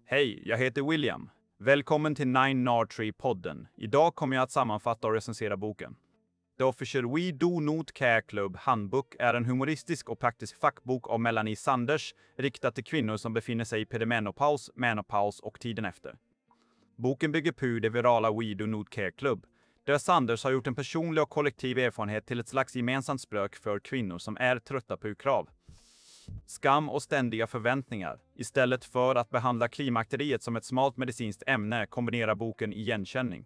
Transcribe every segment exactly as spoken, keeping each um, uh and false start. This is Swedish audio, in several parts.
Hej, jag heter William. Välkommen till Nine Nardtree-podden. Idag kommer jag att sammanfatta och recensera boken. The Official We Do Not Care Club Handbook är en humoristisk och praktisk fackbok av Melanie Sanders riktad till kvinnor som befinner sig i perimenopaus, menopaus och tiden efter. Boken bygger på det virala We Do Not Care Club, där Sanders har gjort en personlig och kollektiv erfarenhet till ett slags gemensamt språk för kvinnor som är trötta på krav, skam och ständiga förväntningar. Istället för att behandla klimakteriet som ett smalt medicinskt ämne kombinerar boken igenkänning,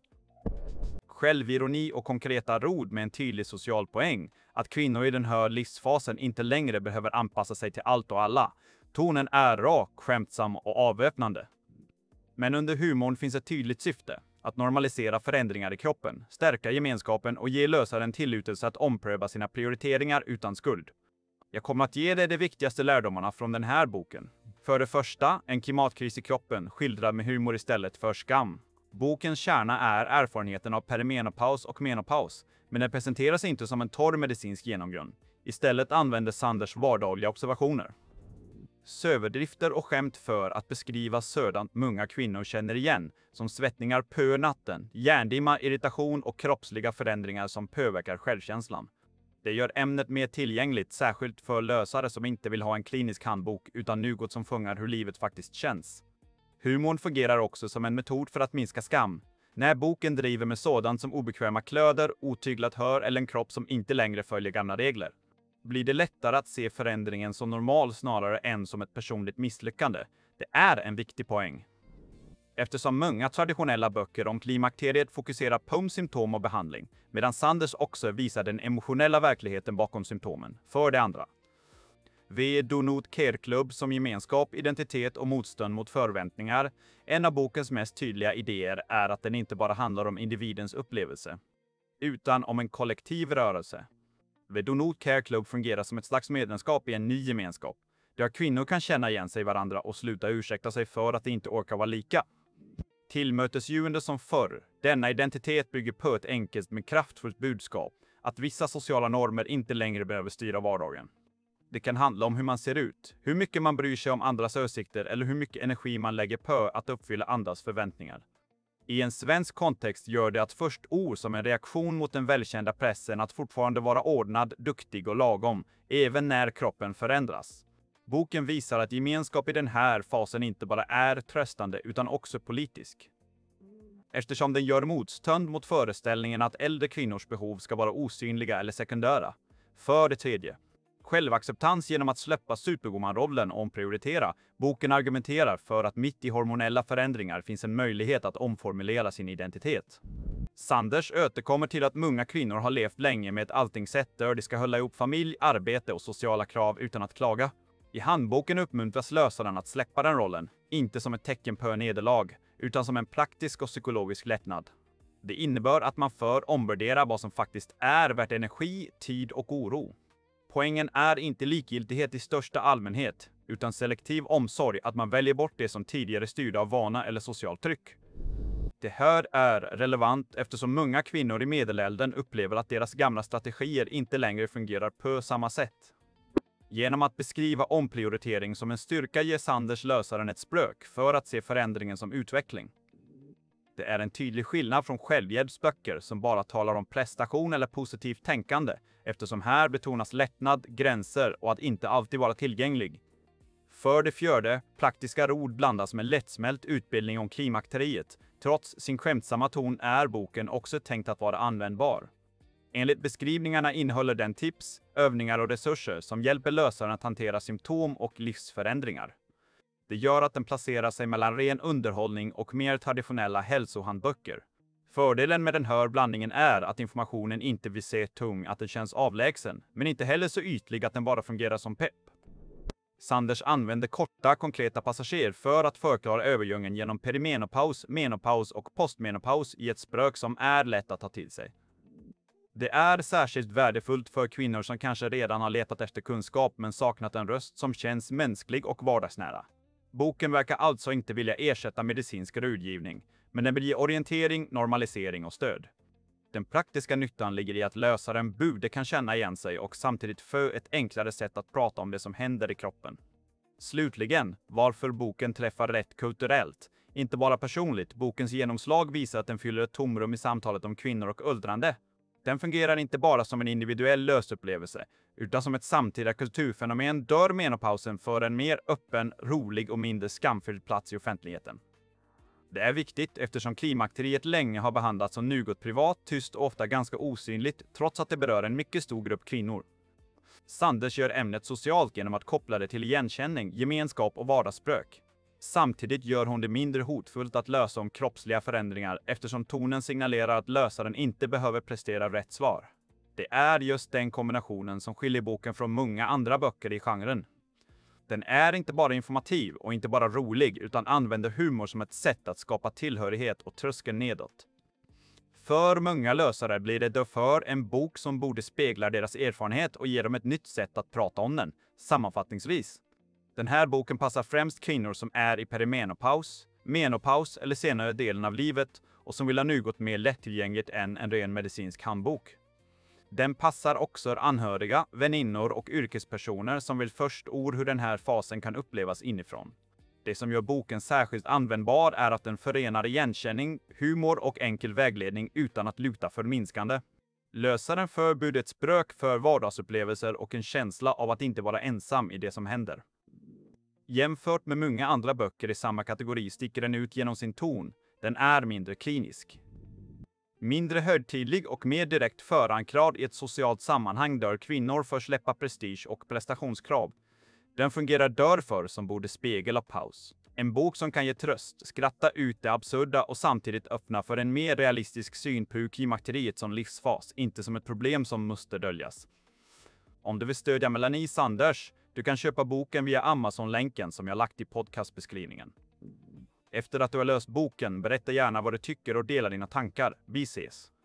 självironi och konkreta råd med en tydlig social poäng, att kvinnor i den här livsfasen inte längre behöver anpassa sig till allt och alla. Tonen är rak, skämtsam och avväpnande. Men under humorn finns ett tydligt syfte, att normalisera förändringar i kroppen, stärka gemenskapen och ge lösaren tillåtelse att ompröva sina prioriteringar utan skuld. Jag kommer att ge dig de viktigaste lärdomarna från den här boken. För det första, en klimatkris i kroppen skildrad med humor istället för skam. Bokens kärna är erfarenheten av perimenopaus och menopaus, men den presenteras inte som en torr medicinsk genomgrund. Istället använder Sanders vardagliga observationer, söverdrifter och skämt för att beskriva sådant många kvinnor känner igen, som svettningar på natten, hjärndimma, irritation och kroppsliga förändringar som påverkar självkänslan. Det gör ämnet mer tillgängligt, särskilt för lösare som inte vill ha en klinisk handbok utan något som fångar hur livet faktiskt känns. Humorn fungerar också som en metod för att minska skam. När boken driver med sådant som obekväma kläder, otyglat hör eller en kropp som inte längre följer gamla regler, blir det lättare att se förändringen som normal snarare än som ett personligt misslyckande. Det är en viktig poäng. Eftersom många traditionella böcker om klimakteriet fokuserar på symptom och behandling, medan Sanders också visar den emotionella verkligheten bakom symptomen. För det andra, We Do Not Care Club som gemenskap, identitet och motstånd mot förväntningar. En av bokens mest tydliga idéer är att den inte bara handlar om individens upplevelse, utan om en kollektiv rörelse. We Do Not Care Club fungerar som ett slags medlemskap i en ny gemenskap, där kvinnor kan känna igen sig varandra och sluta ursäkta sig för att de inte orkar vara lika tillmötesgående som förr. Denna identitet bygger på ett enkelt men kraftfullt budskap, att vissa sociala normer inte längre behöver styra vardagen. Det kan handla om hur man ser ut, hur mycket man bryr sig om andras åsikter eller hur mycket energi man lägger på att uppfylla andras förväntningar. I en svensk kontext gör det att först ord som en reaktion mot den välkända pressen att fortfarande vara ordnad, duktig och lagom, även när kroppen förändras. Boken visar att gemenskap i den här fasen inte bara är tröstande utan också politisk, eftersom den gör motstånd mot föreställningen att äldre kvinnors behov ska vara osynliga eller sekundära. För det tredje, självacceptans genom att släppa superwoman-rollen och omprioritera. Boken argumenterar för att mitt i hormonella förändringar finns en möjlighet att omformulera sin identitet. Sanders återkommer till att många kvinnor har levt länge med ett alltingsätt där de ska hålla ihop familj, arbete och sociala krav utan att klaga. I handboken uppmuntras lösaren att släppa den rollen, inte som ett tecken på nederlag, utan som en praktisk och psykologisk lättnad. Det innebär att man får omvärdera vad som faktiskt är värt energi, tid och oro. Poängen är inte likgiltighet i största allmänhet, utan selektiv omsorg, att man väljer bort det som tidigare styrde av vana eller socialt tryck. Det här är relevant eftersom många kvinnor i medelåldern upplever att deras gamla strategier inte längre fungerar på samma sätt. Genom att beskriva omprioritering som en styrka ger Sanders lösaren ett språk för att se förändringen som utveckling. Det är en tydlig skillnad från självhjälpsböcker som bara talar om prestation eller positivt tänkande, eftersom här betonas lättnad, gränser och att inte alltid vara tillgänglig. För det fjärde, praktiska råd blandas med lättsmält utbildning om klimakteriet. Trots sin skämtsamma ton är boken också tänkt att vara användbar. Enligt beskrivningarna innehåller den tips, övningar och resurser som hjälper lösaren att hantera symptom och livsförändringar. Det gör att den placerar sig mellan ren underhållning och mer traditionella hälsohandböcker. Fördelen med den här blandningen är att informationen inte vill se tung att den känns avlägsen, men inte heller så ytlig att den bara fungerar som pepp. Sanders använder korta, konkreta passager för att förklara övergången genom perimenopaus, menopaus och postmenopaus i ett språk som är lätt att ta till sig. Det är särskilt värdefullt för kvinnor som kanske redan har letat efter kunskap men saknat en röst som känns mänsklig och vardagsnära. Boken verkar alltså inte vilja ersätta medicinsk rådgivning, men den vill ge orientering, normalisering och stöd. Den praktiska nyttan ligger i att lösaren borde kan känna igen sig och samtidigt få ett enklare sätt att prata om det som händer i kroppen. Slutligen, varför boken träffar rätt kulturellt. Inte bara personligt, bokens genomslag visar att den fyller ett tomrum i samtalet om kvinnor och åldrande. Den fungerar inte bara som en individuell lösupplevelse, utan som ett samtida kulturfenomen dör menopausen för en mer öppen, rolig och mindre skamfylld plats i offentligheten. Det är viktigt eftersom klimakteriet länge har behandlats som något privat, tyst och ofta ganska osynligt, trots att det berör en mycket stor grupp kvinnor. Sanders gör ämnet socialt genom att koppla det till igenkänning, gemenskap och vardagsspråk. Samtidigt gör hon det mindre hotfullt att lösa om kroppsliga förändringar eftersom tonen signalerar att lösaren inte behöver prestera rätt svar. Det är just den kombinationen som skiljer boken från många andra böcker i genren. Den är inte bara informativ och inte bara rolig utan använder humor som ett sätt att skapa tillhörighet och tröskeln nedåt. För många lösare blir det därför en bok som borde spegla deras erfarenhet och ge dem ett nytt sätt att prata om den. Sammanfattningsvis. Den här boken passar främst kvinnor som är i perimenopaus, menopaus eller senare delen av livet och som vill ha något mer lättillgängligt än en ren medicinsk handbok. Den passar också anhöriga, väninnor och yrkespersoner som vill förstå hur den här fasen kan upplevas inifrån. Det som gör boken särskilt användbar är att den förenar igenkänning, humor och enkel vägledning utan att luta förminskande. Lösaren förbjuder ett språk för vardagsupplevelser och en känsla av att inte vara ensam i det som händer. Jämfört med många andra böcker i samma kategori sticker den ut genom sin ton. Den är mindre klinisk. Mindre högtidlig och mer direkt förankrad i ett socialt sammanhang där kvinnor får släppa prestige och prestationskrav. Den fungerar därför som borde spegla paus. En bok som kan ge tröst, skratta ut det absurda och samtidigt öppna för en mer realistisk syn på klimakteriet som livsfas, inte som ett problem som måste döljas. Om du vill stödja Melanie Sanders, du kan köpa boken via Amazon-länken som jag lagt i podcastbeskrivningen. Efter att du har läst boken, berätta gärna vad du tycker och dela dina tankar. Vi ses!